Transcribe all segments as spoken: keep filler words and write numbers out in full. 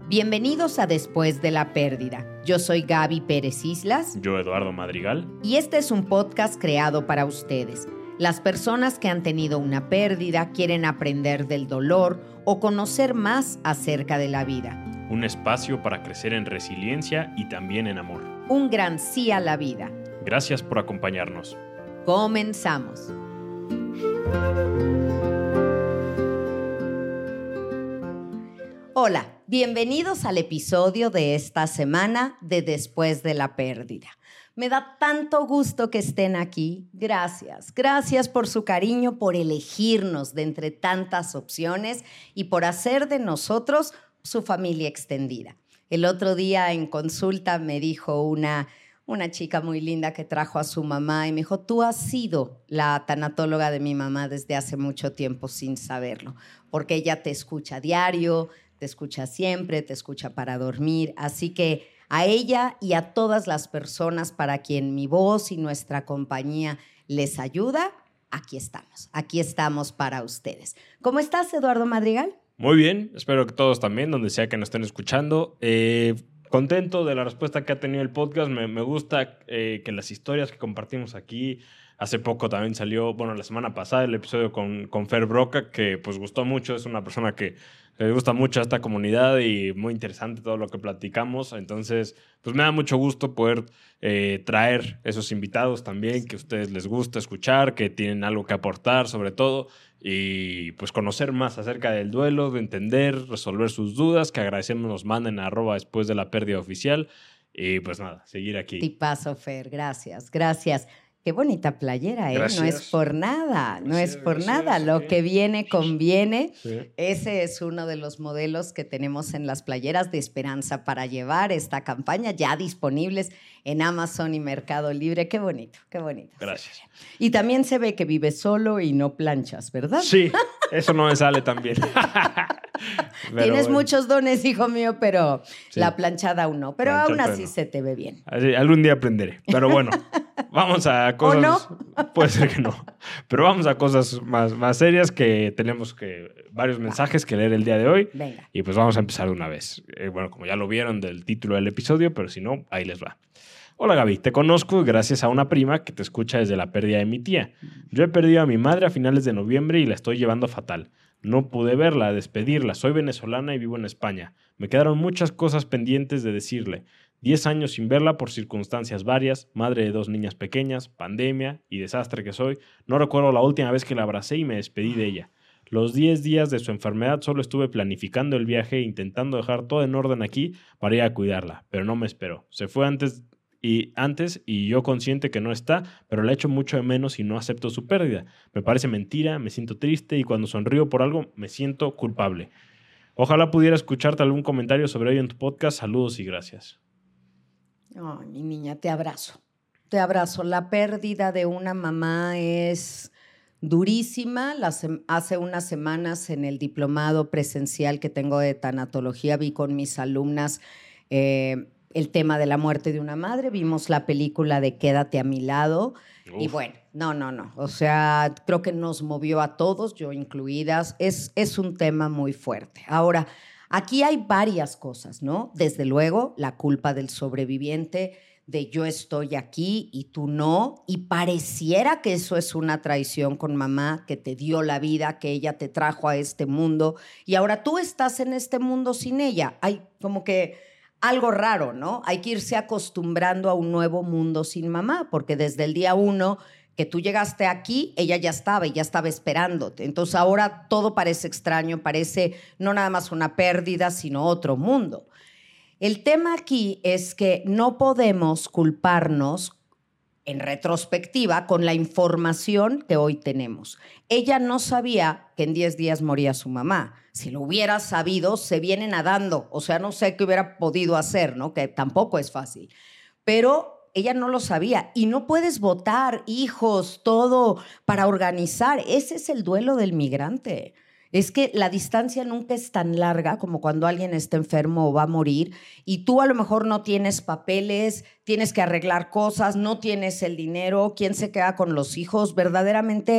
Bienvenidos a Después de la Pérdida. Yo soy Gaby Pérez Islas. Yo, Eduardo Madrigal. Y este es un podcast creado para ustedes. Las personas que han tenido una pérdida, quieren aprender del dolor o conocer más acerca de la vida. Un espacio para crecer en resiliencia y también en amor. Un gran sí a la vida. Gracias por acompañarnos. Comenzamos. Hola, bienvenidos al episodio de esta semana de Después de la Pérdida. Me da tanto gusto que estén aquí. Gracias. Gracias por su cariño, por elegirnos de entre tantas opciones y por hacer de nosotros su familia extendida. El otro día en consulta me dijo una, una chica muy linda que trajo a su mamá y me dijo, tú has sido la tanatóloga de mi mamá desde hace mucho tiempo sin saberlo, porque ella te escucha a diario, te escucha siempre, te escucha para dormir. Así que a ella y a todas las personas para quien mi voz y nuestra compañía les ayuda, aquí estamos. Aquí estamos para ustedes. ¿Cómo estás, Eduardo Madrigal? Muy bien, espero que todos también, donde sea que nos estén escuchando. Eh, contento de la respuesta que ha tenido el podcast. Me, me gusta eh, que las historias que compartimos aquí. Hace poco también salió, bueno, la semana pasada el episodio con, con Fer Broca, que pues gustó mucho. Es una persona que le gusta mucho a esta comunidad y muy interesante todo lo que platicamos. Entonces, pues me da mucho gusto poder eh, traer esos invitados también que a ustedes les gusta escuchar, que tienen algo que aportar sobre todo. Y pues conocer más acerca del duelo, de entender, resolver sus dudas, que agradecemos nos manden a arroba después de la pérdida oficial. Y pues nada, seguir aquí. Tipazo, Fer, gracias, gracias. Qué bonita playera, ¿eh? Gracias. No es por nada, no Gracias, es por gracias, nada. Lo sí. que viene, conviene. Sí. Ese es uno de los modelos que tenemos en las playeras de Esperanza para llevar esta campaña, ya disponibles en Amazon y Mercado Libre. Qué bonito, qué bonito. Gracias. Y también se ve que vives solo y no planchas, ¿verdad? Sí, eso no me sale tan bien. Pero Tienes bueno. muchos dones, hijo mío, pero Sí. la planchada aún no. Pero Planchar, aún así pero no. se te ve bien. Así, algún día aprenderé. Pero bueno, vamos a cosas... no? Puede ser que no. Pero vamos a cosas más, más serias que tenemos que varios mensajes que leer el día de hoy. Venga. Y pues vamos a empezar de una vez. Eh, bueno, como ya lo vieron del título del episodio, pero si no, ahí les va. Hola Gaby, te conozco gracias a una prima que te escucha desde la pérdida de mi tía. Yo he perdido a mi madre a finales de noviembre y la estoy llevando fatal. No pude verla, despedirla. Soy venezolana y vivo en España. Me quedaron muchas cosas pendientes de decirle. Diez años sin verla por circunstancias varias, madre de dos niñas pequeñas, pandemia y desastre que soy. No recuerdo la última vez que la abracé y me despedí de ella. Los diez días de su enfermedad solo estuve planificando el viaje e intentando dejar todo en orden aquí para ir a cuidarla, pero no me esperó. Se fue antes... Y antes, y yo consciente que no está, pero la echo mucho de menos y no acepto su pérdida. Me parece mentira, me siento triste y cuando sonrío por algo me siento culpable. Ojalá pudiera escucharte algún comentario sobre ello en tu podcast. Saludos y gracias. Ay, mi niña, te abrazo. Te abrazo. La pérdida de una mamá es durísima. Las, hace unas semanas en el diplomado presencial que tengo de tanatología vi con mis alumnas eh, el tema de la muerte de una madre. Vimos la película de Quédate a mi lado. Uf. Y bueno, no, no, no. O sea, creo que nos movió a todos, yo incluidas. Es, es un tema muy fuerte. Ahora, aquí hay varias cosas, ¿no? Desde luego, la culpa del sobreviviente, de yo estoy aquí y tú no. Y pareciera que eso es una traición con mamá, que te dio la vida, que ella te trajo a este mundo. Y ahora tú estás en este mundo sin ella. Hay como que... algo raro, ¿no? Hay que irse acostumbrando a un nuevo mundo sin mamá, porque desde el día uno que tú llegaste aquí, ella ya estaba y ya estaba esperándote. Entonces ahora todo parece extraño, parece no nada más una pérdida, sino otro mundo. El tema aquí es que no podemos culparnos en retrospectiva con la información que hoy tenemos. Ella no sabía que en diez días moría su mamá. Si lo hubiera sabido, se viene nadando. O sea, no sé qué hubiera podido hacer, ¿no? Que tampoco es fácil. Pero ella no lo sabía. Y no puedes votar, hijos, todo para organizar. Ese es el duelo del migrante. Es que la distancia nunca es tan larga como cuando alguien está enfermo o va a morir y tú a lo mejor no tienes papeles, tienes que arreglar cosas, no tienes el dinero, ¿quién se queda con los hijos? Verdaderamente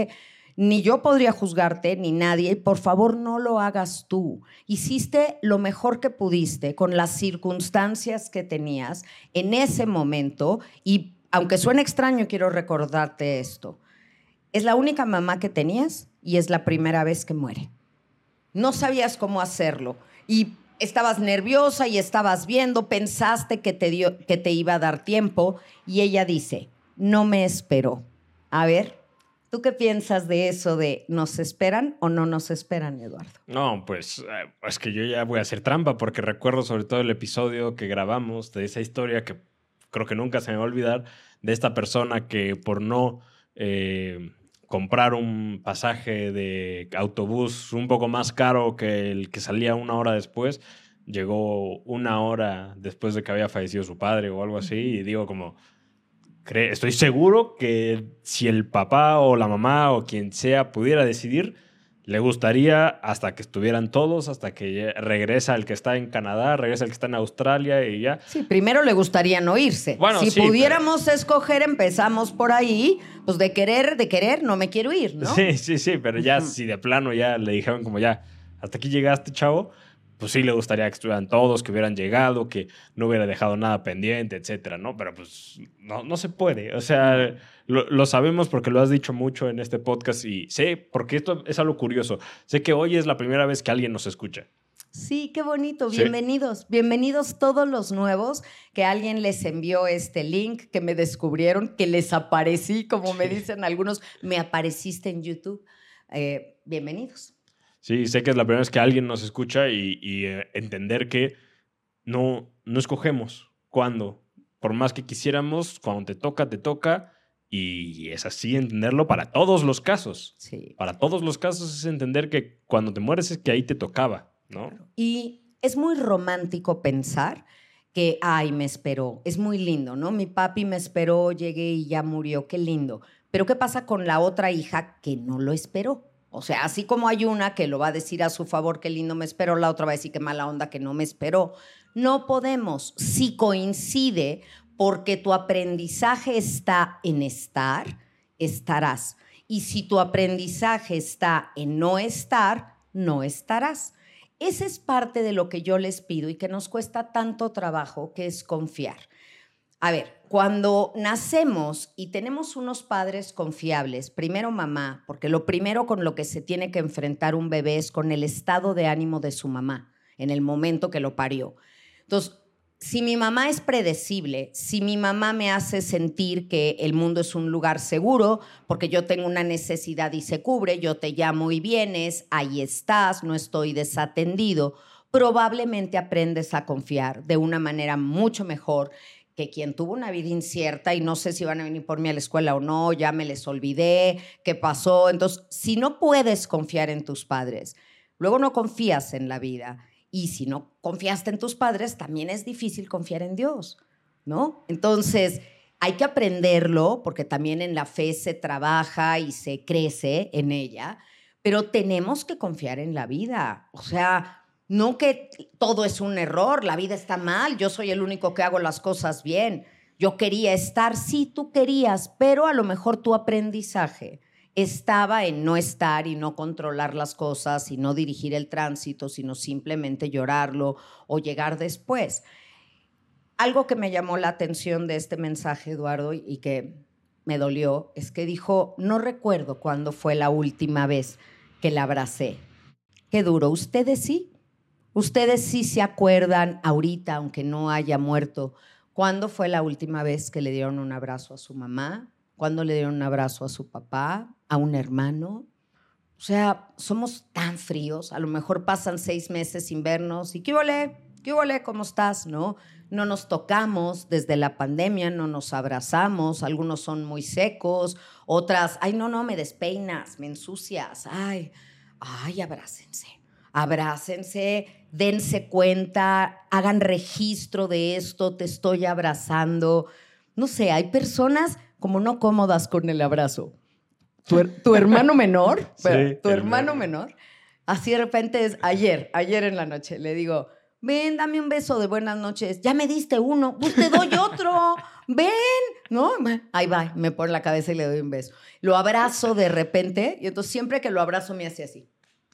Ni yo podría juzgarte, ni nadie. Por favor, no lo hagas tú. Hiciste lo mejor que pudiste con las circunstancias que tenías en ese momento. Y aunque suene extraño, quiero recordarte esto. Es la única mamá que tenías y es la primera vez que muere. No sabías cómo hacerlo. Y estabas nerviosa y estabas viendo, pensaste que te, dio, que te iba a dar tiempo. Y ella dice, no me esperó. A ver... ¿Tú qué piensas de eso de nos esperan o no nos esperan, Eduardo? No, pues eh, es que yo ya voy a hacer trampa porque recuerdo sobre todo el episodio que grabamos de esa historia que creo que nunca se me va a olvidar, de esta persona que por no eh, comprar un pasaje de autobús un poco más caro que el que salía una hora después, llegó una hora después de que había fallecido su padre o algo así, y digo como... Estoy seguro que si el papá o la mamá o quien sea pudiera decidir, le gustaría hasta que estuvieran todos, hasta que regresa el que está en Canadá, regresa el que está en Australia y ya. Sí, primero le gustaría no irse. Bueno, si sí, pudiéramos pero... escoger, empezamos por ahí, pues de querer, de querer, no me quiero ir, ¿no? Sí, sí, sí, pero ya uh-huh. si de plano ya le dijeron como ya, hasta aquí llegaste, chavo, pues sí le gustaría que estuvieran todos, que hubieran llegado, que no hubiera dejado nada pendiente, etcétera, ¿no? Pero pues no, no se puede. O sea, lo, lo sabemos porque lo has dicho mucho en este podcast y sé, porque esto es algo curioso, sé que hoy es la primera vez que alguien nos escucha. Sí, qué bonito. Sí. Bienvenidos. Bienvenidos todos los nuevos, que alguien les envió este link, que me descubrieron, que les aparecí, como me dicen algunos, me apareciste en YouTube. Eh, bienvenidos. Sí, sé que es la primera vez que alguien nos escucha y, y eh, entender que no, no escogemos cuándo. Por más que quisiéramos, cuando te toca, te toca. Y es así entenderlo para todos los casos. Sí. Para todos los casos es entender que cuando te mueres es que ahí te tocaba, ¿no? Y es muy romántico pensar que, ay, me esperó. Es muy lindo, ¿no? Mi papi me esperó, llegué y ya murió. Qué lindo. Pero ¿qué pasa con la otra hija que no lo esperó? O sea, así como hay una que lo va a decir a su favor, qué lindo me esperó, la otra va a decir qué mala onda que no me esperó. No podemos. Si coincide, porque tu aprendizaje está en estar, estarás. Y si tu aprendizaje está en no estar, no estarás. Esa es parte de lo que yo les pido y que nos cuesta tanto trabajo, que es confiar. A ver, cuando nacemos y tenemos unos padres confiables, primero mamá, porque lo primero con lo que se tiene que enfrentar un bebé es con el estado de ánimo de su mamá en el momento que lo parió. Entonces, si mi mamá es predecible, si mi mamá me hace sentir que el mundo es un lugar seguro, porque yo tengo una necesidad y se cubre, yo te llamo y vienes, ahí estás, no estoy desatendido, probablemente aprendes a confiar de una manera mucho mejor que quien tuvo una vida incierta y no sé si van a venir por mí a la escuela o no, ya me les olvidé, qué pasó. Entonces, si no puedes confiar en tus padres, luego no confías en la vida. Y si no confiaste en tus padres, también es difícil confiar en Dios, ¿no? Entonces, hay que aprenderlo, porque también en la fe se trabaja y se crece en ella, pero tenemos que confiar en la vida. O sea, no que todo es un error, la vida está mal, yo soy el único que hago las cosas bien. Yo quería estar, sí, tú querías, pero a lo mejor tu aprendizaje estaba en no estar y no controlar las cosas y no dirigir el tránsito, sino simplemente llorarlo o llegar después. Algo que me llamó la atención de este mensaje, Eduardo, y que me dolió, es que dijo, no recuerdo cuándo fue la última vez que la abracé. Qué duro. ¿Ustedes sí? ¿Ustedes sí se acuerdan ahorita, aunque no haya muerto, cuándo fue la última vez que le dieron un abrazo a su mamá? ¿Cuándo le dieron un abrazo a su papá? ¿A un hermano? O sea, somos tan fríos. A lo mejor pasan seis meses sin vernos. ¿Y qué ole? ¿Qué ole? ¿Cómo estás? ¿No? No nos tocamos desde la pandemia, no nos abrazamos. Algunos son muy secos. Otras, ay, no, no, me despeinas, me ensucias. Ay, ay, abrácense. Abrácense, dense cuenta, hagan registro de esto, te estoy abrazando. No sé, hay personas como no cómodas con el abrazo. Tu, tu hermano menor, sí, tu hermano menor, así de repente es ayer, ayer en la noche, le digo, ven, dame un beso de buenas noches. Ya me diste uno, pues te doy otro. Ven, ¿no? Ahí va, me pone la cabeza y le doy un beso. Lo abrazo de repente y entonces siempre que lo abrazo me hace así.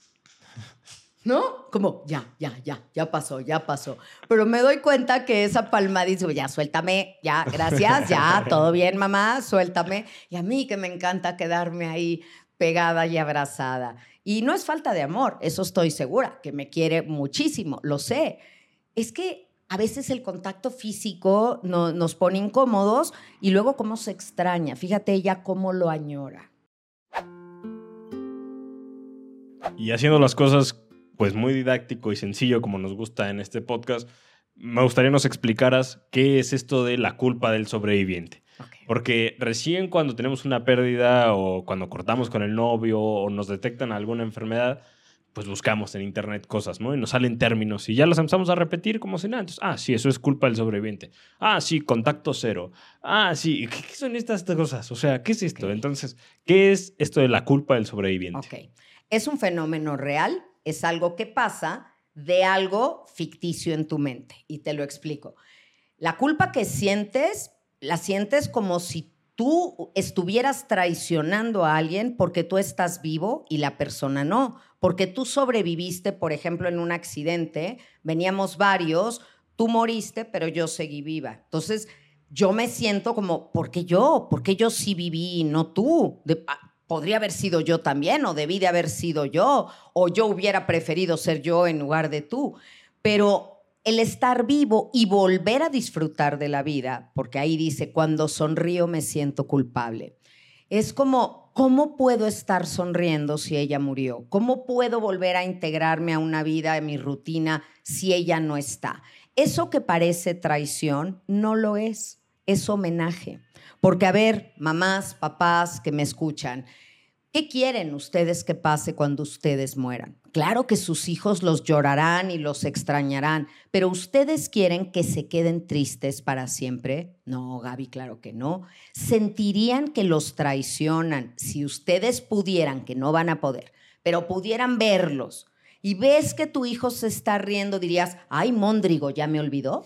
¿No? Como, ya, ya, ya, ya pasó, ya pasó. Pero me doy cuenta que esa palmadita, ya, suéltame, ya, gracias, ya, todo bien, mamá, suéltame. Y a mí que me encanta quedarme ahí pegada y abrazada. Y no es falta de amor, eso estoy segura, que me quiere muchísimo, lo sé. Es que a veces el contacto físico no, nos pone incómodos y luego cómo se extraña. Fíjate ella cómo lo añora. Y haciendo las cosas pues muy didáctico y sencillo como nos gusta en este podcast, me gustaría nos explicaras qué es esto de la culpa del sobreviviente. Okay. Porque recién cuando tenemos una pérdida o cuando cortamos con el novio o nos detectan alguna enfermedad, pues buscamos en internet cosas, ¿no? Y nos salen términos y ya los empezamos a repetir como si nada. Entonces, ah, sí, eso es culpa del sobreviviente. Ah, sí, contacto cero. Ah, sí, ¿qué, qué son estas cosas? O sea, ¿qué es esto? Okay. Entonces, ¿qué es esto de la culpa del sobreviviente? Ok. Es un fenómeno real. Es algo que pasa de algo ficticio en tu mente. Y te lo explico. La culpa que sientes, la sientes como si tú estuvieras traicionando a alguien porque tú estás vivo y la persona no. Porque tú sobreviviste, por ejemplo, en un accidente, veníamos varios, tú moriste, pero yo seguí viva. Entonces, yo me siento como, ¿por qué yo? ¿Por qué yo sí viví y no tú? De, podría haber sido yo también, o debí de haber sido yo, o yo hubiera preferido ser yo en lugar de tú. Pero el estar vivo y volver a disfrutar de la vida, porque ahí dice, cuando sonrío me siento culpable. Es como, ¿cómo puedo estar sonriendo si ella murió? ¿Cómo puedo volver a integrarme a una vida, a mi rutina, si ella no está? Eso que parece traición no lo es, es homenaje. Porque, a ver, mamás, papás que me escuchan, ¿qué quieren ustedes que pase cuando ustedes mueran? Claro que sus hijos los llorarán y los extrañarán, pero ¿ustedes quieren que se queden tristes para siempre? No, Gaby, claro que no. ¿Sentirían que los traicionan si ustedes pudieran, que no van a poder, pero pudieran verlos? Y ves que tu hijo se está riendo, dirías, ay, Móndrigo, ¿ya me olvidó?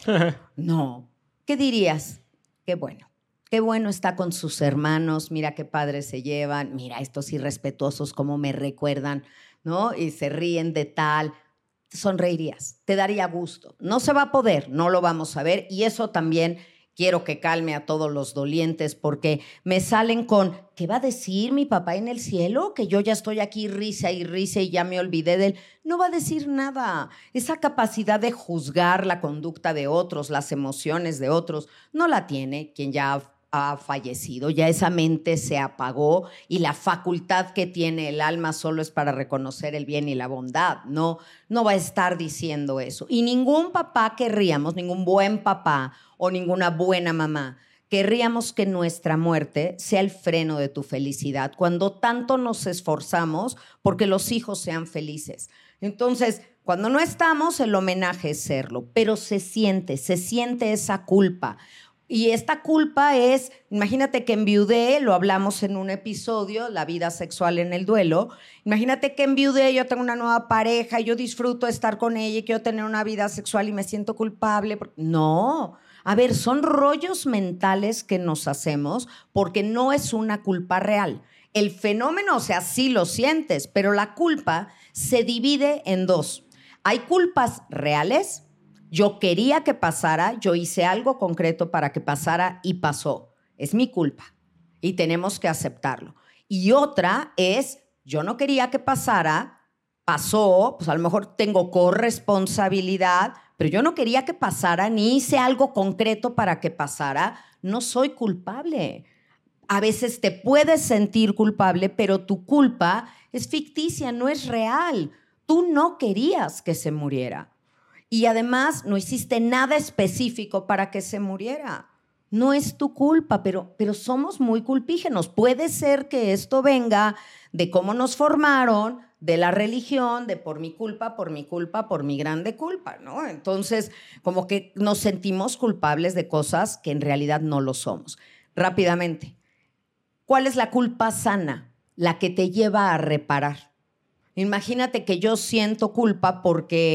No. ¿Qué dirías? Qué bueno. Qué bueno está con sus hermanos, mira qué padres se llevan, mira estos irrespetuosos cómo me recuerdan, ¿no? Y se ríen de tal. Sonreirías, te daría gusto. No se va a poder, no lo vamos a ver. Y eso también quiero que calme a todos los dolientes porque me salen con, ¿qué va a decir mi papá en el cielo? Que yo ya estoy aquí risa y risa y ya me olvidé de él. No va a decir nada. Esa capacidad de juzgar la conducta de otros, las emociones de otros, no la tiene quien ya ha fallecido, ya esa mente se apagó y la facultad que tiene el alma solo es para reconocer el bien y la bondad, no, no va a estar diciendo eso. Y ningún papá querríamos, ningún buen papá o ninguna buena mamá, querríamos que nuestra muerte sea el freno de tu felicidad, cuando tanto nos esforzamos porque los hijos sean felices. Entonces, cuando no estamos, el homenaje es serlo, pero se siente, se siente esa culpa. Y esta culpa es, imagínate que enviudé, lo hablamos en un episodio, la vida sexual en el duelo. Imagínate que enviudé, yo tengo una nueva pareja, yo disfruto de estar con ella y quiero tener una vida sexual y me siento culpable. No, a ver, son rollos mentales que nos hacemos porque no es una culpa real. El fenómeno, o sea, sí lo sientes, pero la culpa se divide en dos. Hay culpas reales. Yo quería que pasara, yo hice algo concreto para que pasara y pasó. Es mi culpa y tenemos que aceptarlo. Y otra es, yo no quería que pasara, pasó, pues a lo mejor tengo corresponsabilidad, pero yo no quería que pasara ni hice algo concreto para que pasara. No soy culpable. A veces te puedes sentir culpable, pero tu culpa es ficticia, no es real. Tú no querías que se muriera. Y además no hiciste nada específico para que se muriera. No es tu culpa, pero, pero somos muy culpígenos. Puede ser que esto venga de cómo nos formaron, de la religión, de por mi culpa, por mi culpa, por mi grande culpa, ¿no? Entonces, como que nos sentimos culpables de cosas que en realidad no lo somos. Rápidamente, ¿cuál es la culpa sana? La que te lleva a reparar. Imagínate que yo siento culpa porque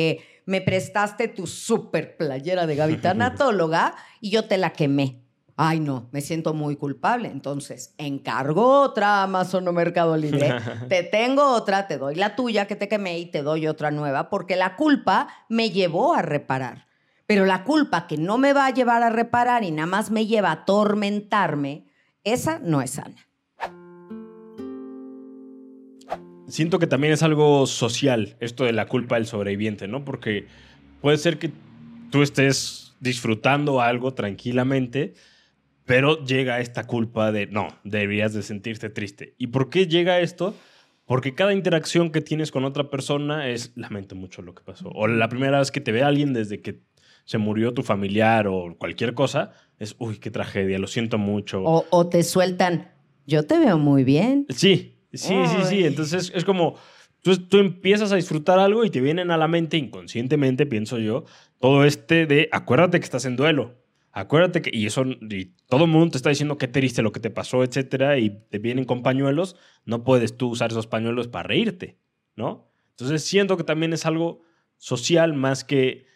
me prestaste tu súper playera de Gaby tanatóloga y yo te la quemé. Ay, no, me siento muy culpable. Entonces, encargo otra Amazon o Mercado Libre. Te tengo otra, te doy la tuya que te quemé y te doy otra nueva porque la culpa me llevó a reparar. Pero la culpa que no me va a llevar a reparar y nada más me lleva a atormentarme, esa no es sana. Siento que también es algo social esto de la culpa del sobreviviente, ¿no? Porque puede ser que tú estés disfrutando algo tranquilamente, pero llega esta culpa de, no, deberías de sentirte triste. ¿Y por qué llega esto? Porque cada interacción que tienes con otra persona es, lamento mucho lo que pasó. O la primera vez que te ve alguien desde que se murió tu familiar o cualquier cosa, es, uy, qué tragedia, lo siento mucho. O, o te sueltan, yo te veo muy bien. Sí, sí, Ay. sí, sí. Entonces es como, tú, tú empiezas a disfrutar algo y te vienen a la mente inconscientemente, pienso yo, todo este de, acuérdate que estás en duelo. Acuérdate que, y eso, y todo el mundo te está diciendo qué triste lo que te pasó, etcétera, y te vienen con pañuelos, no puedes tú usar esos pañuelos para reírte, ¿no? Entonces siento que también es algo social más que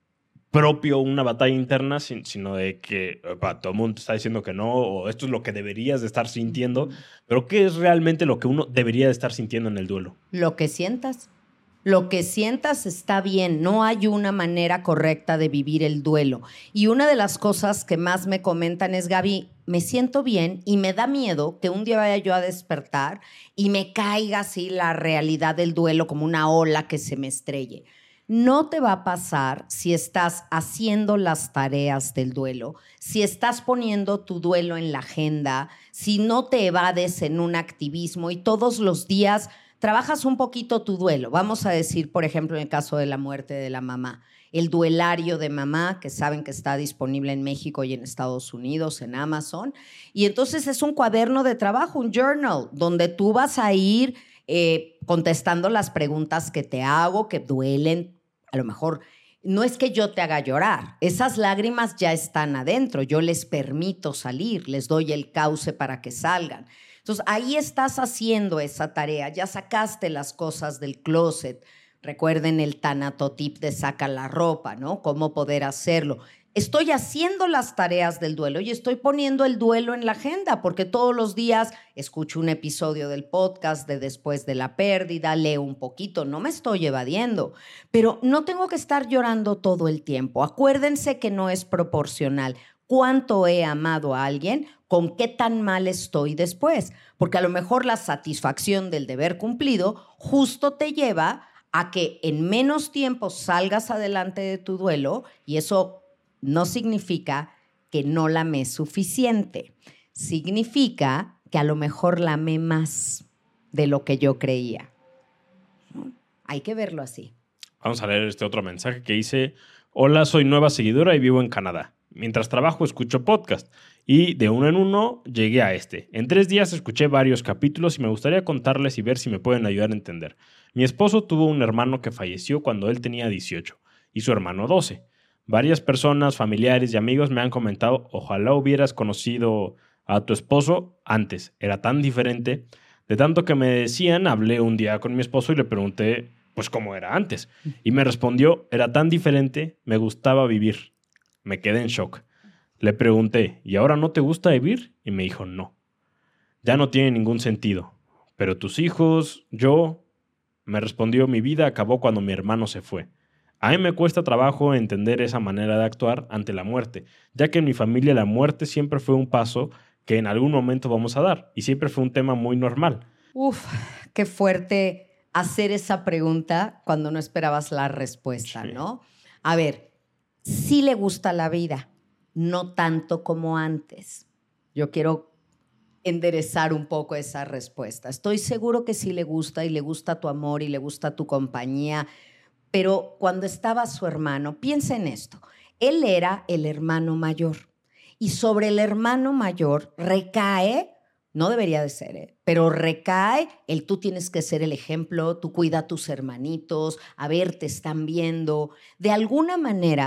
propio una batalla interna, sino de que opa, todo el mundo te está diciendo que no, o esto es lo que deberías de estar sintiendo, pero ¿qué es realmente lo que uno debería de estar sintiendo en el duelo? Lo que sientas. Lo que sientas está bien, no hay una manera correcta de vivir el duelo. Y una de las cosas que más me comentan es, Gaby, me siento bien y me da miedo que un día vaya yo a despertar y me caiga así la realidad del duelo como una ola que se me estrelle. No te va a pasar si estás haciendo las tareas del duelo, si estás poniendo tu duelo en la agenda, si no te evades en un activismo y todos los días trabajas un poquito tu duelo. Vamos a decir, por ejemplo, en el caso de la muerte de la mamá, el duelario de mamá, que saben que está disponible en México y en Estados Unidos, en Amazon. Y entonces es un cuaderno de trabajo, un journal, donde tú vas a ir eh, contestando las preguntas que te hago, que duelen. A lo mejor no es que yo te haga llorar. Esas lágrimas ya están adentro. Yo les permito salir, les doy el cauce para que salgan. Entonces, ahí estás haciendo esa tarea, ya sacaste las cosas del closet. Recuerden el tanatotip de saca la ropa, ¿no? Cómo poder hacerlo. Estoy haciendo las tareas del duelo y estoy poniendo el duelo en la agenda porque todos los días escucho un episodio del podcast de Después de la Pérdida, leo un poquito, no me estoy evadiendo, pero no tengo que estar llorando todo el tiempo. Acuérdense que no es proporcional cuánto he amado a alguien con qué tan mal estoy después, porque a lo mejor la satisfacción del deber cumplido justo te lleva a que en menos tiempo salgas adelante de tu duelo y eso no significa que no la amé suficiente. Significa que a lo mejor la amé más de lo que yo creía. ¿No? Hay que verlo así. Vamos a leer este otro mensaje que dice: hola, soy nueva seguidora y vivo en Canadá. Mientras trabajo escucho podcast y de uno en uno llegué a este. En tres días escuché varios capítulos y me gustaría contarles y ver si me pueden ayudar a entender. Mi esposo tuvo un hermano que falleció cuando él tenía dieciocho y su hermano doce. Varias personas, familiares y amigos me han comentado, ojalá hubieras conocido a tu esposo antes, era tan diferente. De tanto que me decían, hablé un día con mi esposo y le pregunté pues cómo era antes. Y me respondió, era tan diferente, me gustaba vivir. Me quedé en shock. Le pregunté, ¿y ahora no te gusta vivir? Y me dijo, no. Ya no tiene ningún sentido. Pero tus hijos, yo... Me respondió, mi vida acabó cuando mi hermano se fue. A mí me cuesta trabajo entender esa manera de actuar ante la muerte, ya que en mi familia la muerte siempre fue un paso que en algún momento vamos a dar y siempre fue un tema muy normal. Uf, qué fuerte hacer esa pregunta cuando no esperabas la respuesta, sí. ¿No? A ver, sí le gusta la vida, no tanto como antes. Yo quiero enderezar un poco esa respuesta. Estoy seguro que sí le gusta y le gusta tu amor y le gusta tu compañía, pero cuando estaba su hermano, piensa en esto, él era el hermano mayor y sobre el hermano mayor recae, no debería de ser, ¿eh? Pero recae el tú tienes que ser el ejemplo, tú cuida a tus hermanitos, a ver, te están viendo. De alguna manera,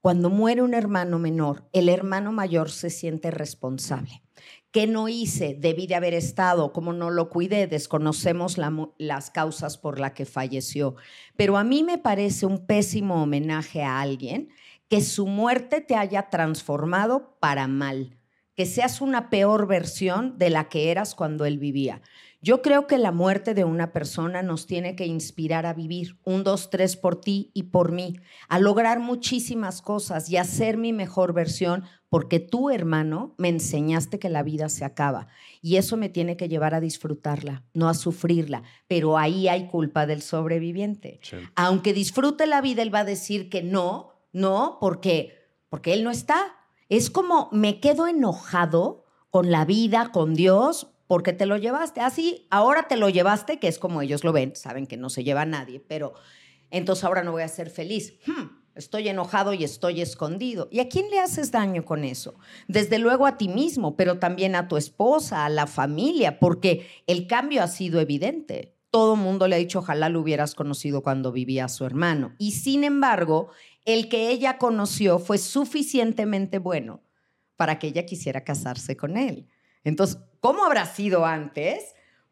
Cuando muere un hermano menor, el hermano mayor se siente responsable. ¿Qué no hice? Debí de haber estado, ¿cómo no lo cuidé? Desconocemos la, las causas por las que falleció. Pero a mí me parece un pésimo homenaje a alguien que su muerte te haya transformado para mal, que seas una peor versión de la que eras cuando él vivía. Yo creo que la muerte de una persona nos tiene que inspirar a vivir un, dos, tres por ti y por mí, a lograr muchísimas cosas y a ser mi mejor versión, porque tú, hermano, me enseñaste que la vida se acaba y eso me tiene que llevar a disfrutarla, no a sufrirla, pero ahí hay culpa del sobreviviente. Sí. Aunque disfrute la vida, él va a decir que no, no, porque, porque él no está. Es como me quedo enojado con la vida, con Dios, porque te lo llevaste. Así, ah, ahora te lo llevaste, que es como ellos lo ven, saben que no se lleva a nadie, pero entonces ahora no voy a ser feliz. Hmm, estoy enojado y estoy escondido. ¿Y a quién le haces daño con eso? Desde luego a ti mismo, pero también a tu esposa, a la familia, porque el cambio ha sido evidente. Todo el mundo le ha dicho, ojalá lo hubieras conocido cuando vivía a su hermano. Y sin embargo, el que ella conoció fue suficientemente bueno para que ella quisiera casarse con él. Entonces, ¿cómo habrá sido antes?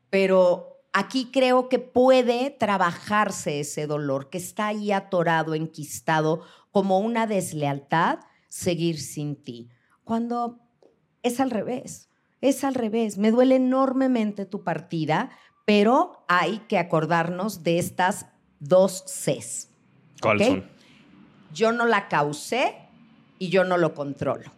Pero aquí creo que puede trabajarse ese dolor que está ahí atorado, enquistado, como una deslealtad, seguir sin ti. Cuando es al revés, es al revés. Me duele enormemente tu partida, pero hay que acordarnos de estas dos Cs. ¿Cuáles ¿Okay? son? Yo no la causé y yo no lo controlo.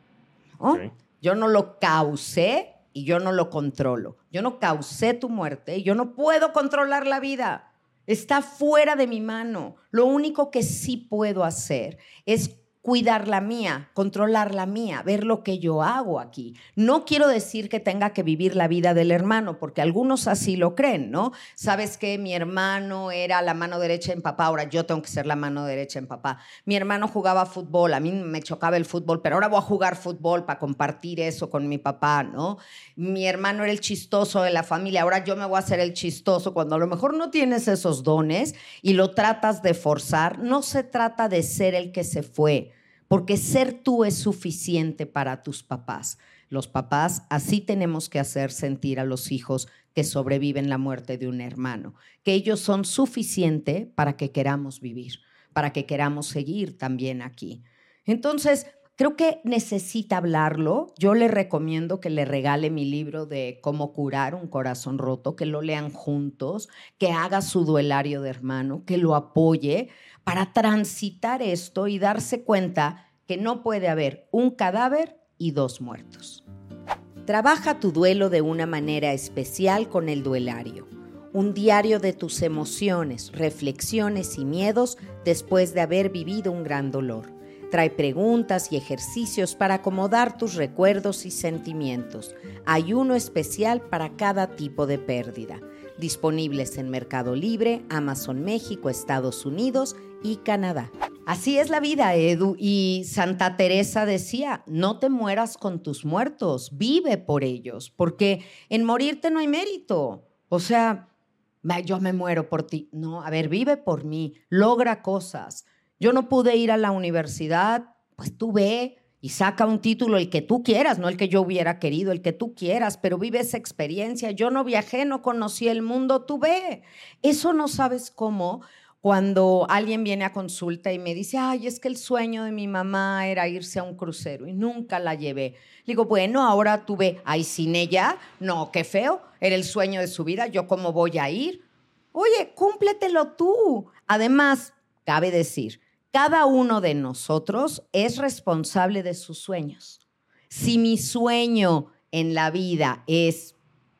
¿Oh? Okay. Yo no lo causé y yo no lo controlo. Yo no causé tu muerte y yo no puedo controlar la vida. Está fuera de mi mano. Lo único que sí puedo hacer es cuidar la mía, controlar la mía, ver lo que yo hago aquí. No quiero decir que tenga que vivir la vida del hermano, porque algunos así lo creen, ¿no? ¿Sabes qué? Mi hermano era la mano derecha en papá, ahora yo tengo que ser la mano derecha en papá. Mi hermano jugaba fútbol, a mí me chocaba el fútbol, pero ahora voy a jugar fútbol para compartir eso con mi papá, ¿no? Mi hermano era el chistoso de la familia, ahora yo me voy a hacer el chistoso, cuando a lo mejor no tienes esos dones y lo tratas de forzar. No se trata de ser el que se fue, porque ser tú es suficiente para tus papás. Los papás así tenemos que hacer sentir a los hijos que sobreviven la muerte de un hermano, que ellos son suficiente para que queramos vivir, para que queramos seguir también aquí. Entonces, creo que necesita hablarlo. Yo le recomiendo que le regale mi libro de Cómo curar un corazón roto, que lo lean juntos, que haga su duelario de hermano, que lo apoye para transitar esto y darse cuenta que no puede haber un cadáver y dos muertos. Trabaja tu duelo de una manera especial con el duelario. Un diario de tus emociones, reflexiones y miedos después de haber vivido un gran dolor. Trae preguntas y ejercicios para acomodar tus recuerdos y sentimientos. Hay uno especial para cada tipo de pérdida. Disponibles en Mercado Libre, Amazon México, Estados Unidos y Canadá. Así es la vida, Edu. Y Santa Teresa decía, no te mueras con tus muertos, vive por ellos, porque en morirte no hay mérito. O sea, yo me muero por ti. No, a ver, vive por mí, logra cosas. Yo no pude ir a la universidad, pues tú ve y saca un título, el que tú quieras, no el que yo hubiera querido, el que tú quieras, pero vive esa experiencia. Yo no viajé, no conocí el mundo, tú ve. Eso no sabes cómo. Cuando alguien viene a consulta y me dice, ay, es que el sueño de mi mamá era irse a un crucero y nunca la llevé. Le digo, bueno, ahora tú ve, ay, sin ella, no, qué feo, era el sueño de su vida, ¿yo cómo voy a ir? Oye, cúmpletelo tú. Además, cabe decir, cada uno de nosotros es responsable de sus sueños. Si mi sueño en la vida es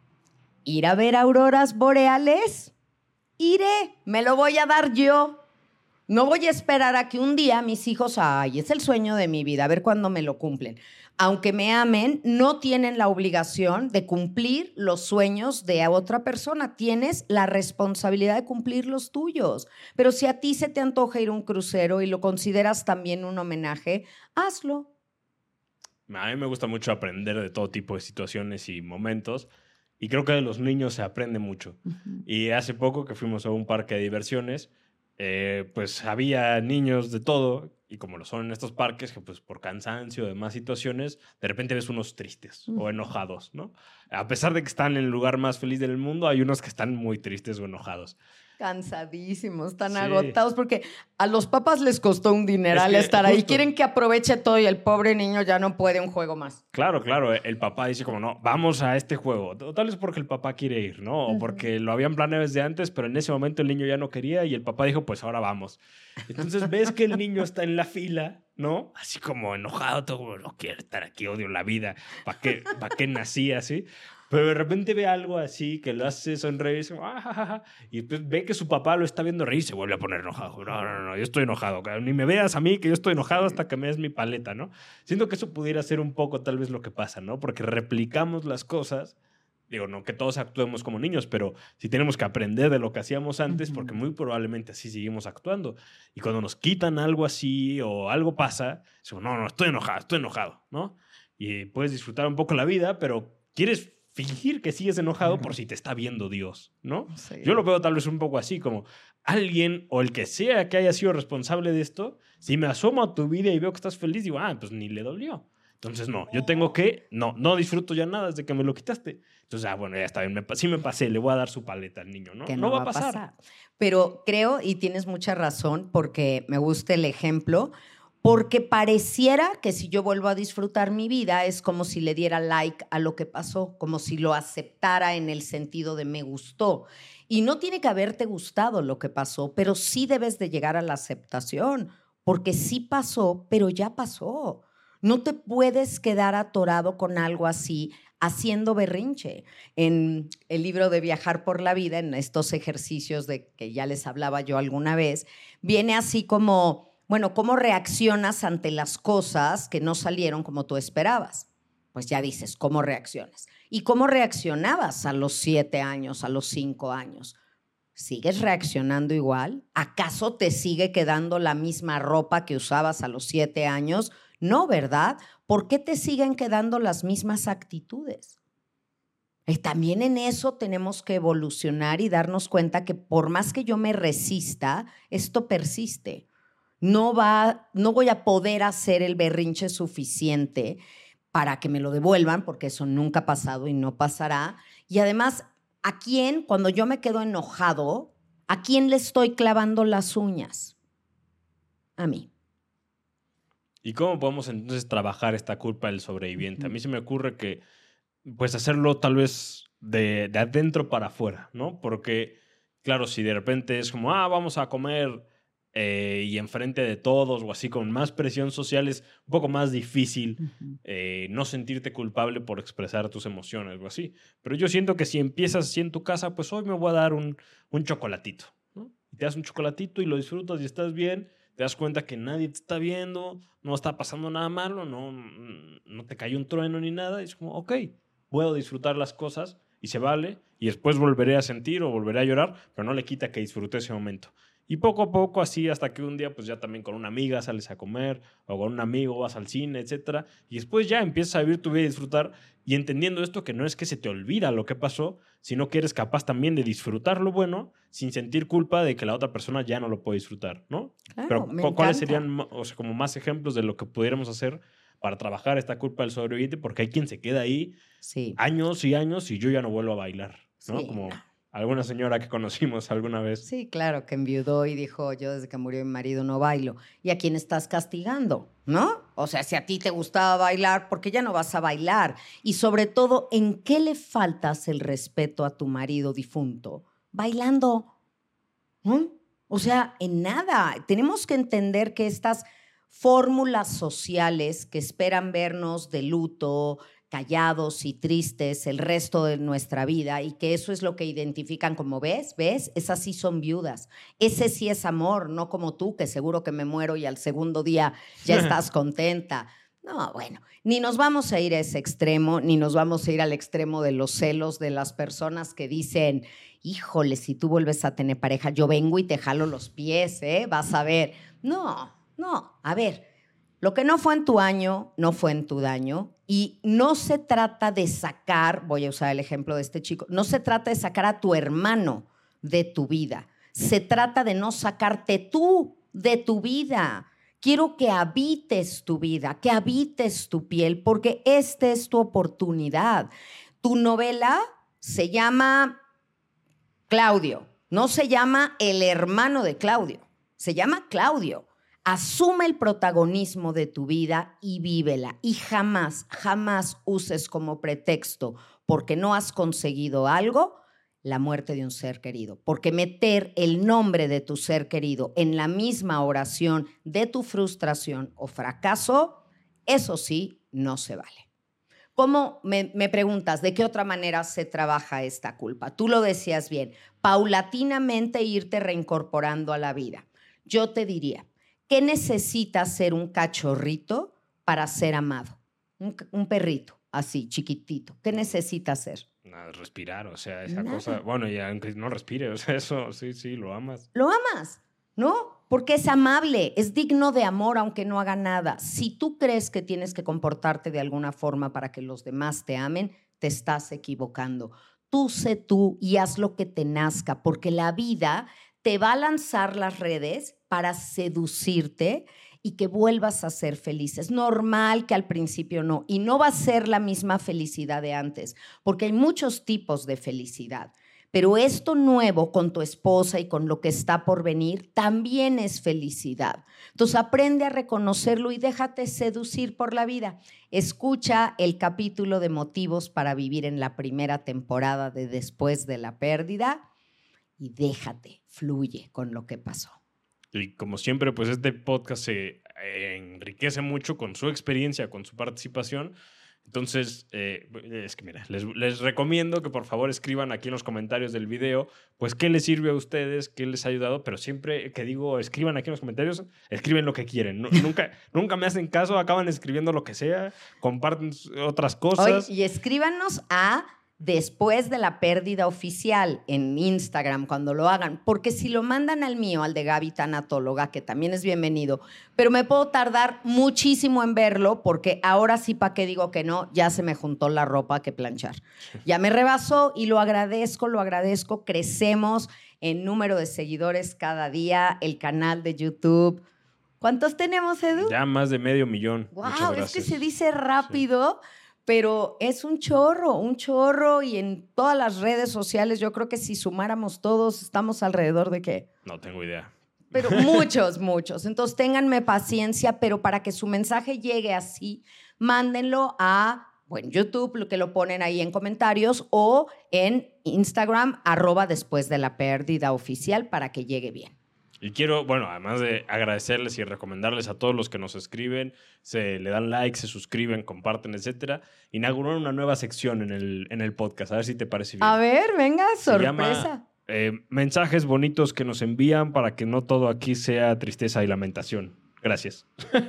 ir a ver auroras boreales, iré, me lo voy a dar yo. No voy a esperar a que un día mis hijos, ay, es el sueño de mi vida, a ver cuándo me lo cumplen. Aunque me amen, no tienen la obligación de cumplir los sueños de otra persona. Tienes la responsabilidad de cumplir los tuyos. Pero si a ti se te antoja ir a un crucero y lo consideras también un homenaje, hazlo. A mí me gusta mucho aprender de todo tipo de situaciones y momentos. Y creo que de los niños se aprende mucho. Uh-huh. Y hace poco que fuimos a un parque de diversiones, eh, pues había niños de todo, y como lo son en estos parques, que pues por cansancio o demás situaciones, de repente ves unos tristes o enojados, ¿no? A pesar de que están en el lugar más feliz del mundo, hay unos que están muy tristes o enojados. Cansadísimos, están Sí. agotados, porque a los papás les costó un dineral Es que, estar ahí. justo. Quieren que aproveche todo y el pobre niño ya no puede un juego más. Claro, claro. El papá dice como, no, vamos a este juego. Tal vez porque el papá quiere ir, ¿no? O porque lo habían planeado desde antes, pero en ese momento el niño ya no quería y el papá dijo, pues ahora vamos. Entonces ves que el niño está en la fila, ¿no? Así como enojado, todo como, no quiero estar aquí, odio la vida. ¿Para qué, ¿para qué nací así? Pero de repente ve algo así que lo hace sonreír y, dice, ah, ja, ja, ja", y pues ve que su papá lo está viendo reír y se vuelve a poner enojado. No, no, no, yo estoy enojado. Ni me veas a mí que yo estoy enojado hasta que me des mi paleta, ¿no? Siento que eso pudiera ser un poco tal vez lo que pasa, ¿no? Porque replicamos las cosas. Digo, no que todos actuemos como niños, pero sí tenemos que aprender de lo que hacíamos antes Ujú. porque muy probablemente así seguimos actuando. Y cuando nos quitan algo así o algo pasa, decimos, no, no, estoy enojado, estoy enojado, ¿no? Y puedes disfrutar un poco la vida, pero quieres fingir que sigues enojado por si te está viendo Dios, ¿no? Sí. Yo lo veo tal vez un poco así, como alguien o el que sea que haya sido responsable de esto, si me asomo a tu vida y veo que estás feliz, digo, ah, pues ni le dolió. Entonces, no, yo tengo que, no, no disfruto ya nada desde que me lo quitaste. Entonces, ah, bueno, ya está bien, me, sí me pasé, le voy a dar su paleta al niño, ¿no? Que no, va a pasar. Pero creo, y tienes mucha razón, porque me gusta el ejemplo, porque pareciera que si yo vuelvo a disfrutar mi vida es como si le diera like a lo que pasó, como si lo aceptara en el sentido de me gustó. Y no tiene que haberte gustado lo que pasó, pero sí debes de llegar a la aceptación, porque sí pasó, pero ya pasó. No te puedes quedar atorado con algo así, haciendo berrinche. En el libro de Viajar por la Vida, en estos ejercicios de que ya les hablaba yo alguna vez, viene así como, bueno, ¿cómo reaccionas ante las cosas que no salieron como tú esperabas? Pues ya dices, ¿cómo reaccionas? ¿Y cómo reaccionabas a los siete años, a los cinco años? ¿Sigues reaccionando igual? ¿Acaso te sigue quedando la misma ropa que usabas a los siete años? No, ¿verdad? ¿Por qué te siguen quedando las mismas actitudes? Y también en eso tenemos que evolucionar y darnos cuenta que por más que yo me resista, esto persiste. No, va, no voy a poder hacer el berrinche suficiente para que me lo devuelvan, porque eso nunca ha pasado y no pasará. Y además, ¿a quién, cuando yo me quedo enojado, a quién le estoy clavando las uñas? A mí. ¿Y cómo podemos entonces trabajar esta culpa del sobreviviente? A mí se me ocurre que, pues, hacerlo tal vez de, de adentro para afuera, ¿no? Porque, claro, si de repente es como, ah, vamos a comer eh, y enfrente de todos o así con más presión social, es un poco más difícil Uh-huh. eh, no sentirte culpable por expresar tus emociones o así. Pero yo siento que si empiezas así en tu casa, pues hoy me voy a dar un, un chocolatito, ¿no? Y te das un chocolatito y lo disfrutas y estás bien. Te das cuenta que nadie te está viendo, no está pasando nada malo, no, no te cayó un trueno ni nada. Y es como, ok, puedo disfrutar las cosas y se vale. Y después volveré a sentir o volveré a llorar, pero no le quita que disfruté ese momento. Y poco a poco, así hasta que un día, pues ya también con una amiga sales a comer o con un amigo vas al cine, etcétera. Y después ya empiezas a vivir tu vida y disfrutar. Y entendiendo esto, que no es que se te olvida lo que pasó, sino que eres capaz también de disfrutar lo bueno sin sentir culpa de que la otra persona ya no lo puede disfrutar, ¿no? Claro, Pero me ¿cuáles encanta. serían, o sea, como más ejemplos de lo que pudiéramos hacer para trabajar esta culpa del sobreviviente? Porque hay quien se queda ahí Sí. años y años y yo ya no vuelvo a bailar, ¿no? Sí, Como no. alguna señora que conocimos alguna vez. Sí, claro, que enviudó y dijo, yo desde que murió mi marido no bailo. ¿Y a quién estás castigando? ¿No? O sea, si a ti te gustaba bailar, ¿por qué ya no vas a bailar? Y sobre todo, ¿en qué le faltas el respeto a tu marido difunto? Bailando. ¿Mm? O sea, en nada. Tenemos que entender que estas fórmulas sociales que esperan vernos de luto, callados y tristes el resto de nuestra vida, y que eso es lo que identifican como, ¿ves? ¿Ves? Esas sí son viudas. Ese sí es amor, no como tú, que seguro que me muero y al segundo día ya estás contenta. No, bueno, ni nos vamos a ir a ese extremo, ni nos vamos a ir al extremo de los celos de las personas que dicen, híjole, si tú vuelves a tener pareja, yo vengo y te jalo los pies, ¿eh? Vas a ver. No, no, a ver. Lo que no fue en tu año, no fue en tu daño. Y no se trata de sacar, voy a usar el ejemplo de este chico, no se trata de sacar a tu hermano de tu vida. Se trata de no sacarte tú de tu vida. Quiero que habites tu vida, que habites tu piel, porque esta es tu oportunidad. Tu novela se llama Claudio, no se llama el hermano de Claudio, se llama Claudio. Asume el protagonismo de tu vida y vívela. Y jamás, jamás uses como pretexto, porque no has conseguido algo, la muerte de un ser querido. Porque meter el nombre de tu ser querido en la misma oración de tu frustración o fracaso, eso sí, no se vale. ¿Cómo me, me preguntas de qué otra manera se trabaja esta culpa? Tú lo decías bien, paulatinamente irte reincorporando a la vida. Yo te diría, ¿qué necesita ser un cachorrito para ser amado? Un, un perrito, así, chiquitito. ¿Qué necesita ser? Nada, respirar, o sea, esa Nada. cosa. Bueno, y aunque no respire, o sea, eso sí, sí, lo amas. Lo amas, ¿no? Porque es amable, es digno de amor aunque no haga nada. Si tú crees que tienes que comportarte de alguna forma para que los demás te amen, te estás equivocando. Tú sé tú y haz lo que te nazca, porque la vida te va a lanzar las redes para seducirte y que vuelvas a ser feliz. Es normal que al principio no, y no va a ser la misma felicidad de antes, porque hay muchos tipos de felicidad. Pero esto nuevo con tu esposa y con lo que está por venir también es felicidad. Entonces aprende a reconocerlo y déjate seducir por la vida. Escucha el capítulo de motivos para vivir en la primera temporada de Después de la Pérdida y déjate, fluye con lo que pasó. Y como siempre, pues este podcast se eh, enriquece mucho con su experiencia, con su participación. Entonces, eh, es que mira, les, les recomiendo que por favor escriban aquí en los comentarios del video, pues qué les sirve a ustedes, qué les ha ayudado, pero siempre que digo escriban aquí en los comentarios, escriben lo que quieren. No, nunca, nunca me hacen caso, acaban escribiendo lo que sea, comparten otras cosas. Oye, y escríbanos a Después de la Pérdida Oficial en Instagram cuando lo hagan, porque si lo mandan al mío, al de Gaby Tanatóloga, que también es bienvenido, pero me puedo tardar muchísimo en verlo porque ahora sí, ¿para qué digo que no? Ya se me juntó la ropa que planchar. Ya me rebasó y lo agradezco, lo agradezco. Crecemos en número de seguidores cada día, el canal de YouTube. ¿Cuántos tenemos, Edu? Ya más de medio millón. Wow, es que se dice rápido. Sí. Pero es un chorro, un chorro y en todas las redes sociales yo creo que si sumáramos todos estamos alrededor de ¿qué? No tengo idea. Pero muchos, muchos. Entonces ténganme paciencia, pero para que su mensaje llegue así, mándenlo a, bueno, YouTube, lo que lo ponen ahí en comentarios o en Instagram, arroba Después de la Pérdida Oficial para que llegue bien. Y quiero, bueno, además de agradecerles y recomendarles a todos los que nos escriben, se le dan like, se suscriben, comparten, etcétera, inaugurar una nueva sección en el, en el podcast. A ver si te parece bien. A ver, venga, sorpresa. Se llama, eh, mensajes bonitos que nos envían para que no todo aquí sea tristeza y lamentación. Gracias.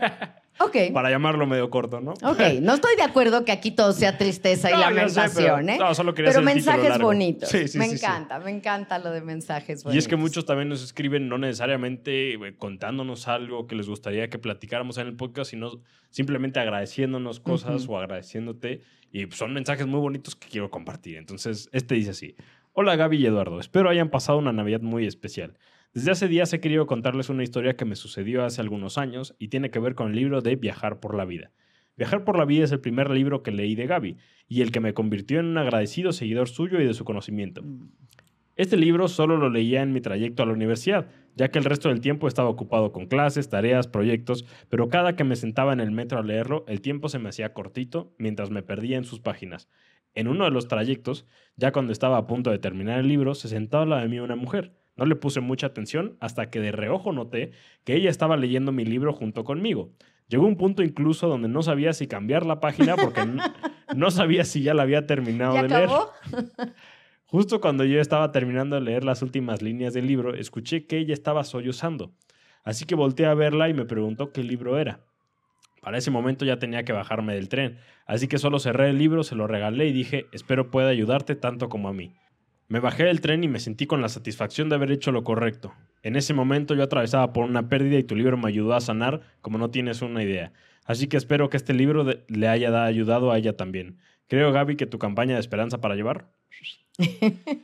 Ok. Para llamarlo medio corto, ¿no? Ok, no estoy de acuerdo que aquí todo sea tristeza y no, lamentación, sé, pero, ¿eh? No, solo quería pero hacer el mensajes largo. bonitos. Sí, sí, me sí, encanta, sí. me encanta lo de mensajes bonitos. Y es que muchos también nos escriben no necesariamente eh, contándonos algo que les gustaría que platicáramos en el podcast, sino simplemente agradeciéndonos cosas uh-huh. o agradeciéndote. Y son mensajes muy bonitos que quiero compartir. Entonces, este dice así. Hola Gaby y Eduardo, espero hayan pasado una Navidad muy especial. Desde hace días he querido contarles una historia que me sucedió hace algunos años y tiene que ver con el libro de Viajar por la Vida. Viajar por la Vida es el primer libro que leí de Gaby y el que me convirtió en un agradecido seguidor suyo y de su conocimiento. Este libro solo lo leía en mi trayecto a la universidad, ya que el resto del tiempo estaba ocupado con clases, tareas, proyectos, pero cada que me sentaba en el metro a leerlo, el tiempo se me hacía cortito mientras me perdía en sus páginas. En uno de los trayectos, ya cuando estaba a punto de terminar el libro, se sentaba al lado de mí una mujer. No le puse mucha atención hasta que de reojo noté que ella estaba leyendo mi libro junto conmigo. Llegó un punto incluso donde no sabía si cambiar la página porque no, no sabía si ya la había terminado de leer. Justo cuando yo estaba terminando de leer las últimas líneas del libro, escuché que ella estaba sollozando. Así que volteé a verla y me preguntó qué libro era. Para ese momento ya tenía que bajarme del tren, así que solo cerré el libro, se lo regalé y dije, espero pueda ayudarte tanto como a mí. Me bajé del tren y me sentí con la satisfacción de haber hecho lo correcto. En ese momento yo atravesaba por una pérdida y tu libro me ayudó a sanar como no tienes una idea. Así que espero que este libro de- le haya ayudado a ella también. Creo, Gaby, que tu campaña de esperanza para llevar...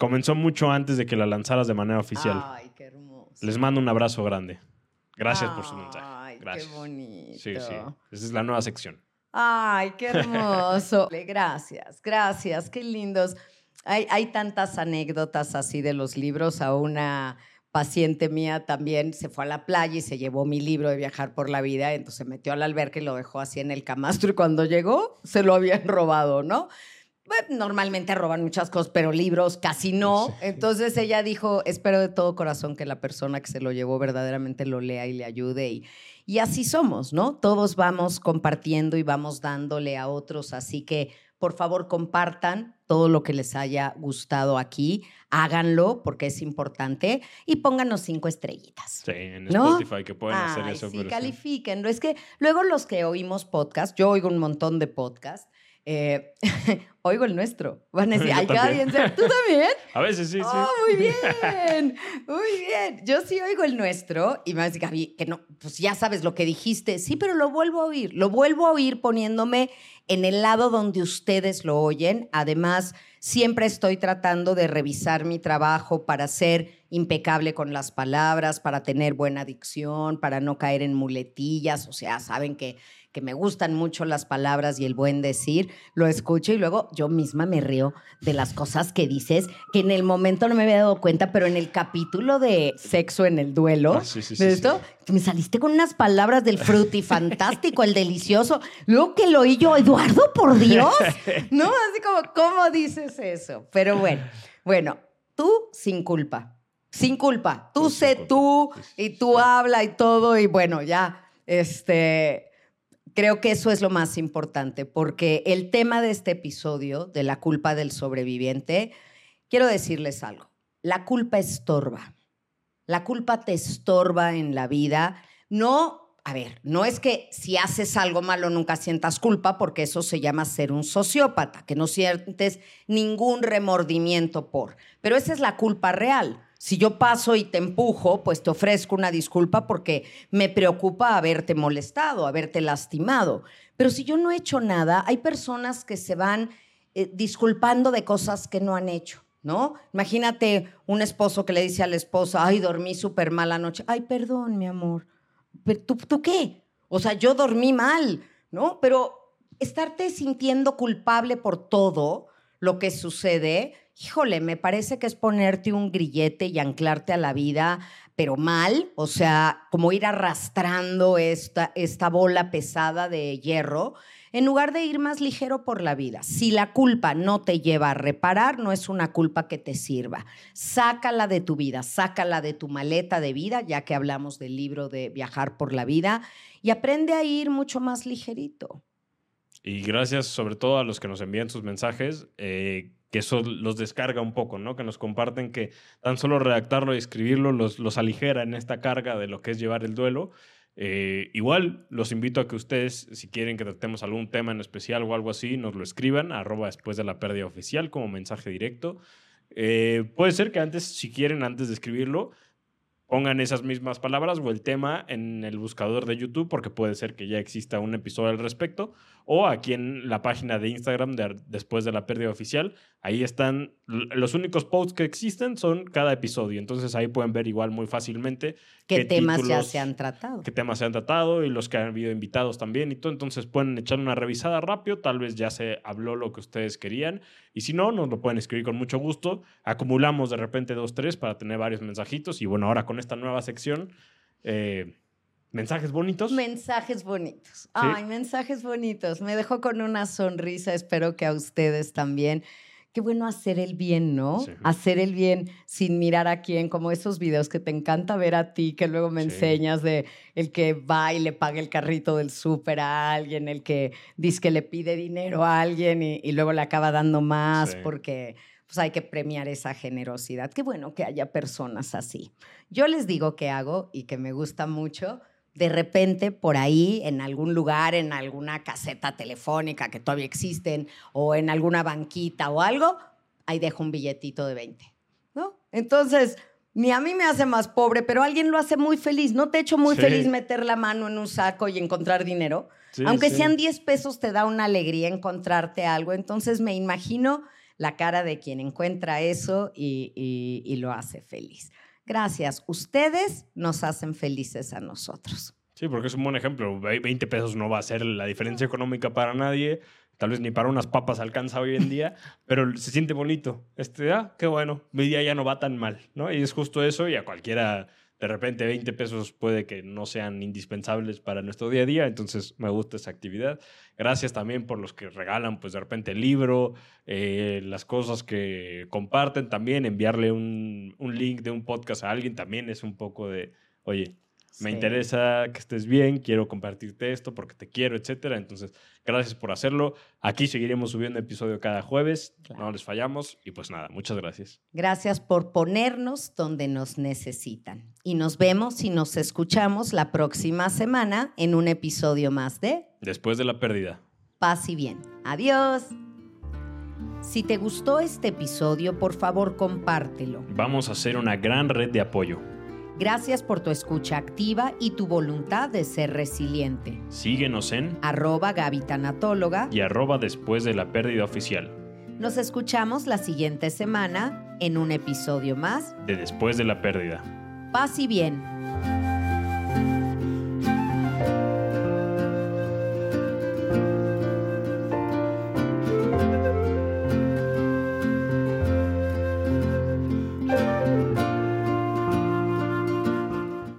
Comenzó mucho antes de que la lanzaras de manera oficial. Ay, qué hermoso. Les mando un abrazo grande. Gracias Ay, por su mensaje. Ay, Gracias. Qué bonito. Sí, sí. Esa es la nueva sección. Ay, qué hermoso. Gracias, gracias. Qué lindos. Hay, hay tantas anécdotas así de los libros. A una paciente mía también se fue a la playa y se llevó mi libro de Viajar por la Vida. Entonces se metió al alberca y lo dejó así en el camastro. Y cuando llegó, se lo habían robado, ¿no? Normalmente roban muchas cosas, pero libros casi no. Sí. Entonces ella dijo, espero de todo corazón que la persona que se lo llevó verdaderamente lo lea y le ayude. Y, y así somos, ¿no? Todos vamos compartiendo y vamos dándole a otros. Así que, por favor, compartan todo lo que les haya gustado aquí. Háganlo porque es importante. Y pónganos cinco estrellitas. Sí, en Spotify, ¿no? Que pueden Ay, hacer eso. Sí, pero califíquenlo. Sí. Es que luego los que oímos podcast, yo oigo un montón de podcast. Eh, oigo el nuestro. Van a decir, ay, cada bien. ¿Tú también? A veces sí, oh, sí. Muy bien, muy bien. Yo sí oigo el nuestro y me dice, Gaby, que no, pues ya sabes lo que dijiste. Sí, pero lo vuelvo a oír. Lo vuelvo a oír poniéndome en el lado donde ustedes lo oyen. Además, siempre estoy tratando de revisar mi trabajo para ser impecable con las palabras, para tener buena dicción, para no caer en muletillas. O sea, saben que que me gustan mucho las palabras y el buen decir, lo escucho y luego yo misma me río de las cosas que dices, que en el momento no me había dado cuenta, pero en el capítulo de Sexo en el Duelo, ah, sí, sí, de sí, esto, sí. me saliste con unas palabras del frutifantástico, el delicioso. Luego que lo oí yo, Eduardo, por Dios, ¿no? Así como, ¿cómo dices eso? Pero bueno, bueno, tú sin culpa, sin culpa. Tú, tú sé culpa. tú y tú sí. habla y todo y bueno, ya, este... Creo que eso es lo más importante, porque el tema de este episodio, de la culpa del sobreviviente, quiero decirles algo. La culpa estorba. La culpa te estorba en la vida. No, a ver, no es que si haces algo malo nunca sientas culpa, porque eso se llama ser un sociópata, que no sientes ningún remordimiento por. Pero esa es la culpa real. Si yo paso y te empujo, pues te ofrezco una disculpa porque me preocupa haberte molestado, haberte lastimado. Pero si yo no he hecho nada, hay personas que se van eh, disculpando de cosas que no han hecho, ¿no? Imagínate un esposo que le dice a la esposa, ay, dormí súper mal anoche. Ay, perdón, mi amor. ¿Pero tú, tú qué? O sea, yo dormí mal, ¿no? Pero estarte sintiendo culpable por todo lo que sucede... Híjole, me parece que es ponerte un grillete y anclarte a la vida, pero mal, o sea, como ir arrastrando esta, esta bola pesada de hierro, en lugar de ir más ligero por la vida. Si la culpa no te lleva a reparar, no es una culpa que te sirva. Sácala de tu vida, sácala de tu maleta de vida, ya que hablamos del libro de Viajar por la Vida, y aprende a ir mucho más ligerito. Y gracias sobre todo a los que nos envían sus mensajes, eh, que eso los descarga un poco, ¿no? Que nos comparten que tan solo redactarlo y escribirlo los, los aligera en esta carga de lo que es llevar el duelo. Eh, igual los invito a que ustedes, si quieren que tratemos algún tema en especial o algo así, nos lo escriban, arroba después de la pérdida oficial como mensaje directo. Eh, puede ser que antes, si quieren, antes de escribirlo, pongan esas mismas palabras o el tema en el buscador de YouTube, porque puede ser que ya exista un episodio al respecto, o aquí en la página de Instagram de Después de la Pérdida Oficial. Ahí están, los únicos posts que existen son cada episodio, entonces ahí pueden ver igual muy fácilmente qué, qué temas títulos, ya se han tratado. Qué temas se han tratado y los que han habido invitados también y todo, entonces pueden echar una revisada rápido, tal vez ya se habló lo que ustedes querían, y si no, nos lo pueden escribir con mucho gusto. Acumulamos de repente dos, tres para tener varios mensajitos, y bueno, ahora con esta nueva sección, eh, mensajes bonitos. Mensajes bonitos. ¿Sí? Ay, mensajes bonitos. Me dejó con una sonrisa, espero que a ustedes también. Qué bueno hacer el bien, ¿no? Sí. Hacer el bien sin mirar a quién, como esos videos que te encanta ver a ti, que luego me sí. enseñas de el que va y le paga el carrito del súper a alguien, el que dice que le pide dinero a alguien y, y luego le acaba dando más sí. porque pues hay que premiar esa generosidad. Qué bueno que haya personas así. Yo les digo qué hago y que me gusta mucho. De repente, por ahí, en algún lugar, en alguna caseta telefónica que todavía existen, o en alguna banquita o algo, ahí dejo un billetito de veinte, ¿no? Entonces, ni a mí me hace más pobre, pero alguien lo hace muy feliz. ¿No te ha hecho muy sí. feliz meter la mano en un saco y encontrar dinero? Sí, Aunque sí. sean diez pesos, te da una alegría encontrarte algo. Entonces, me imagino la cara de quien encuentra eso y, y, y lo hace feliz. Gracias. Ustedes nos hacen felices a nosotros. Sí, porque es un buen ejemplo. veinte pesos no va a ser la diferencia económica para nadie. Tal vez ni para unas papas alcanza hoy en día, pero se siente bonito. Este, ah, qué bueno, mi día ya no va tan mal, ¿no? Y es justo eso, y a cualquiera, de repente, veinte pesos puede que no sean indispensables para nuestro día a día, entonces me gusta esa actividad. Gracias también por los que regalan, pues de repente el libro, eh, las cosas que comparten también, enviarle un, un link de un podcast a alguien también es un poco de, oye, me sí. interesa que estés bien, quiero compartirte esto porque te quiero, etcétera. Entonces, gracias por hacerlo. Aquí seguiremos subiendo episodio cada jueves. Claro. No les fallamos. Y pues nada, muchas gracias. Gracias por ponernos donde nos necesitan. Y nos vemos y nos escuchamos la próxima semana en un episodio más de Después de la Pérdida. Paz y bien. Adiós. Si te gustó este episodio, por favor, compártelo. Vamos a hacer una gran red de apoyo. Gracias por tu escucha activa y tu voluntad de ser resiliente. Síguenos en arroba Gaby Tanatóloga y arroba Después de la Pérdida Oficial. Nos escuchamos la siguiente semana en un episodio más de Después de la Pérdida. Paz y bien.